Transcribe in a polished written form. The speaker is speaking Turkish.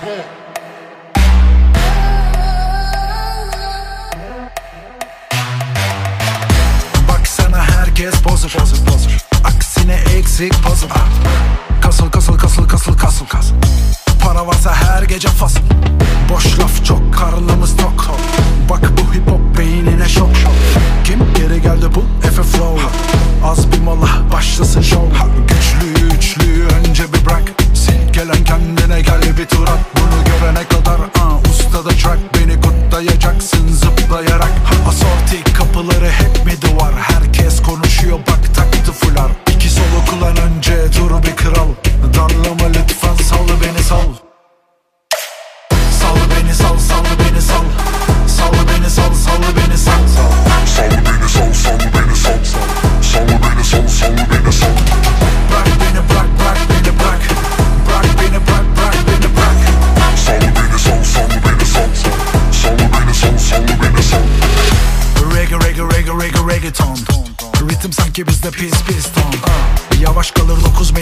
Baksana herkes pozur, pozur, pozur. Aksine eksik puzzle. Kasıl kasıl kasıl kasıl kasıl kasıl. Para varsa her gece fasıl. Boş laf çok, karnımız tok. Bak bu hip hop beynine şok. Kim geri geldi bu Efe Flow? Az bir mola başlasın show. Güçlüyü üçlüyü önce bir bırak. Silkelen kendine gel bir tur at. Bunu görene kadar usta da track. Beni kutlayacaksın zıplayarak. Asortik kapıları hep mi duvar? Herkes konuşuyor bak taktı fular. İki solu kullan önce dur bir kral. Darlama lütfen sal beni sal. Sal beni sal, sal beni sal. Sal beni sal, sal beni sal. Sal beni sal, sal beni sal. Sal beni sal, sal beni sal. Bırak beni bırak, bırak beni bırak. Bırak beni bırak, bırak beni bırak. Sal beni sal, sal beni sal. Sal beni sal, sal beni sal. Reggae reggae reggae reggae reggaeton. Ritim sanki bizde pis piston. Yavaş kalır 9